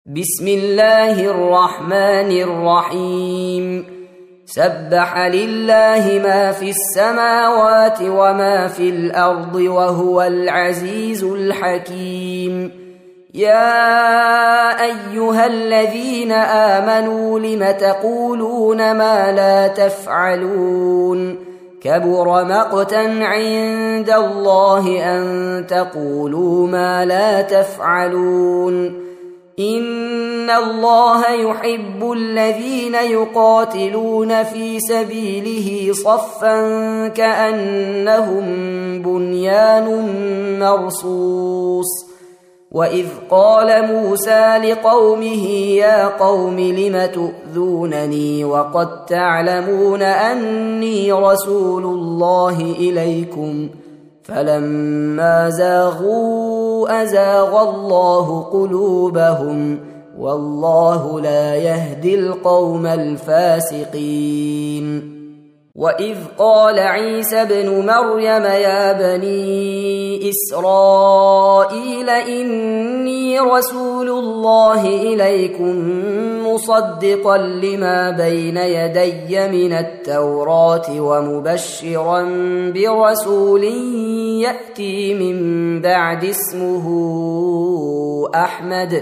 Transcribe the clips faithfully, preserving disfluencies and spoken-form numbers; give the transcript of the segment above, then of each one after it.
بسم الله الرحمن الرحيم سبح لله ما في السماوات وما في الأرض وهو العزيز الحكيم. يا أيها الذين آمنوا لم تقولون ما لا تفعلون كبر مقتا عند الله أن تقولوا ما لا تفعلون. إن الله يحب الذين يقاتلون في سبيله صفا كأنهم بنيان مرصوص. وإذ قال موسى لقومه يا قوم لم تؤذونني وقد تعلمون أني رسول الله إليكم فلما زاغوا أزاغ الله قلوبهم والله لا يهدي القوم الفاسقين. وإذ قال عيسى ابن مريم يا بني إسرائيل إني رسول الله إليكم مصدقا لما بين يدي من التوراة ومبشرا برسول يأتي من بعد اسمه أحمد.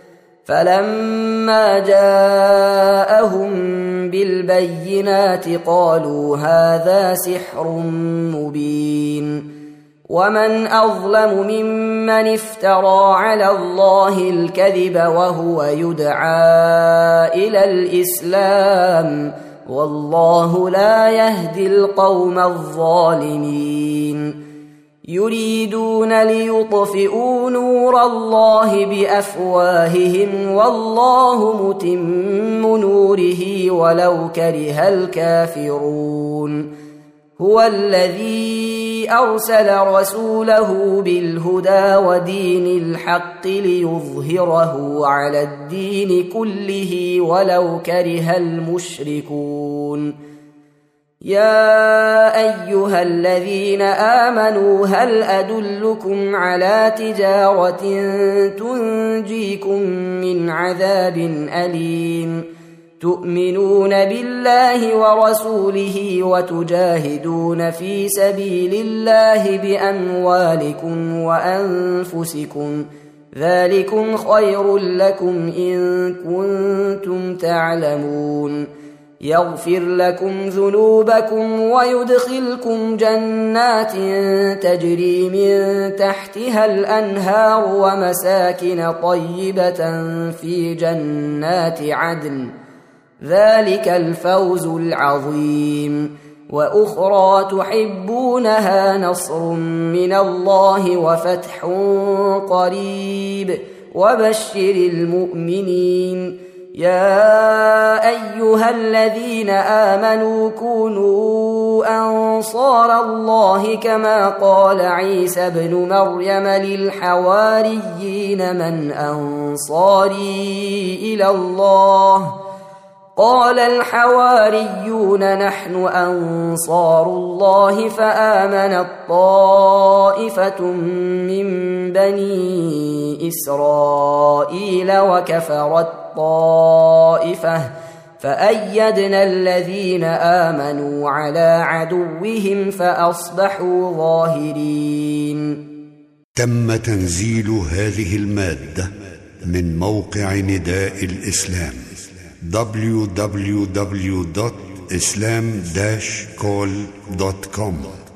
فلما جاءهم بالبينات قالوا هذا سحر مبين. ومن أظلم ممن افترى على الله الكذب وهو يدعى إلى الإسلام والله لا يهدي القوم الظالمين. يريدون ليطفئوا نور الله بأفواههم والله متم نوره ولو كره الكافرون. هو الذي أرسل رسوله بالهدى ودين الحق ليظهره على الدين كله ولو كره المشركون. يا أيها الذين آمنوا هل أدلكم على تجارة تنجيكم من عذاب أليم تؤمنون بالله ورسوله وتجاهدون في سبيل الله بأموالكم وأنفسكم ذلكم خير لكم إن كنتم تعلمون. يغفر لكم ذنوبكم ويدخلكم جنات تجري من تحتها الأنهار ومساكن طيبة في جنات عدن ذلك الفوز العظيم. وأخرى تحبونها نصر من الله وفتح قريب وبشر المؤمنين. يا أيها الذين آمنوا كونوا أنصار الله كما قال عيسى ابن مريم للحواريين من أنصاري إلى الله قال الحواريون نحن أنصار الله فآمنت طائفة من بني إسرائيل وكفرت طائفة فأيدنا الذين آمنوا على عدوهم فأصبحوا ظاهرين. تم تنزيل هذه المادة من موقع نداء الإسلام دبليو دبليو دبليو دوت إسلام داش كول دوت كوم.